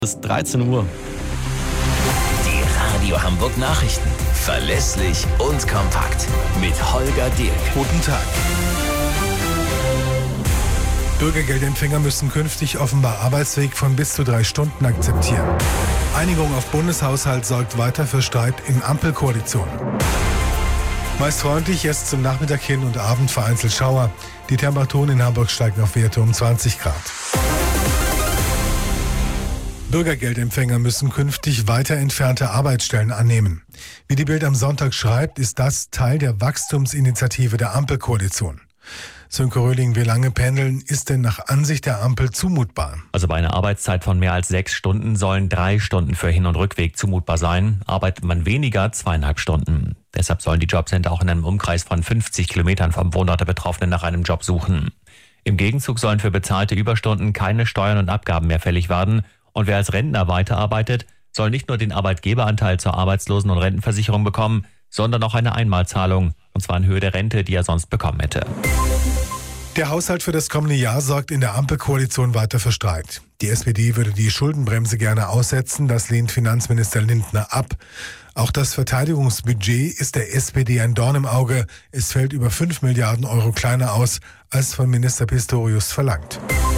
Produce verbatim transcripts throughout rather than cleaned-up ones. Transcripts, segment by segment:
Bis dreizehn Uhr. Die Radio Hamburg Nachrichten. Verlässlich und kompakt. Mit Holger Dirk. Guten Tag. Bürgergeldempfänger müssen künftig offenbar Arbeitsweg von bis zu drei Stunden akzeptieren. Einigung auf Bundeshaushalt sorgt weiter für Streit in Ampelkoalition. Meist freundlich, erst zum Nachmittag hin und Abend vereinzelt Schauer. Die Temperaturen in Hamburg steigen auf Werte um zwanzig Grad. Bürgergeldempfänger müssen künftig weiter entfernte Arbeitsstellen annehmen. Wie die Bild am Sonntag schreibt, ist das Teil der Wachstumsinitiative der Ampelkoalition. Sönke Röhling, wie lange pendeln ist denn nach Ansicht der Ampel zumutbar? Also bei einer Arbeitszeit von mehr als sechs Stunden sollen drei Stunden für Hin- und Rückweg zumutbar sein. Arbeitet man weniger, zweieinhalb Stunden. Deshalb sollen die Jobcenter auch in einem Umkreis von fünfzig Kilometern vom Wohnort der Betroffenen nach einem Job suchen. Im Gegenzug sollen für bezahlte Überstunden keine Steuern und Abgaben mehr fällig werden. Und wer als Rentner weiterarbeitet, soll nicht nur den Arbeitgeberanteil zur Arbeitslosen- und Rentenversicherung bekommen, sondern auch eine Einmalzahlung, und zwar in Höhe der Rente, die er sonst bekommen hätte. Der Haushalt für das kommende Jahr sorgt in der Ampelkoalition weiter für Streit. Die S P D würde die Schuldenbremse gerne aussetzen, das lehnt Finanzminister Lindner ab. Auch das Verteidigungsbudget ist der S P D ein Dorn im Auge. Es fällt über fünf Milliarden Euro kleiner aus, als von Minister Pistorius verlangt.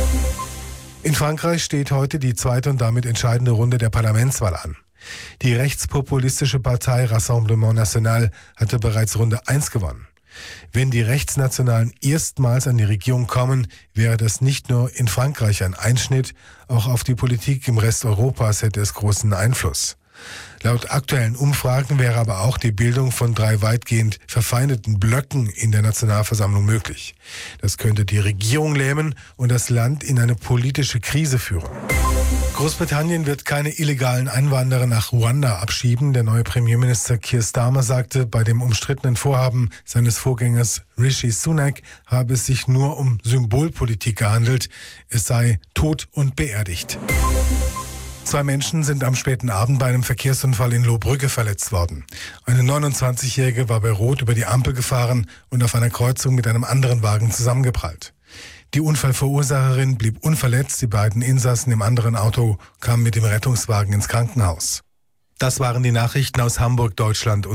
In Frankreich steht heute die zweite und damit entscheidende Runde der Parlamentswahl an. Die rechtspopulistische Partei Rassemblement National hatte bereits Runde eins gewonnen. Wenn die Rechtsnationalen erstmals an die Regierung kommen, wäre das nicht nur in Frankreich ein Einschnitt, auch auf die Politik im Rest Europas hätte es großen Einfluss. Laut aktuellen Umfragen wäre aber auch die Bildung von drei weitgehend verfeindeten Blöcken in der Nationalversammlung möglich. Das könnte die Regierung lähmen und das Land in eine politische Krise führen. Großbritannien wird keine illegalen Einwanderer nach Ruanda abschieben. Der neue Premierminister Keir Starmer sagte, bei dem umstrittenen Vorhaben seines Vorgängers Rishi Sunak habe es sich nur um Symbolpolitik gehandelt. Es sei tot und beerdigt. Zwei Menschen sind am späten Abend bei einem Verkehrsunfall in Lohbrügge verletzt worden. Eine neunundzwanzigjährige war bei Rot über die Ampel gefahren und auf einer Kreuzung mit einem anderen Wagen zusammengeprallt. Die Unfallverursacherin blieb unverletzt, die beiden Insassen im anderen Auto kamen mit dem Rettungswagen ins Krankenhaus. Das waren die Nachrichten aus Hamburg, Deutschland und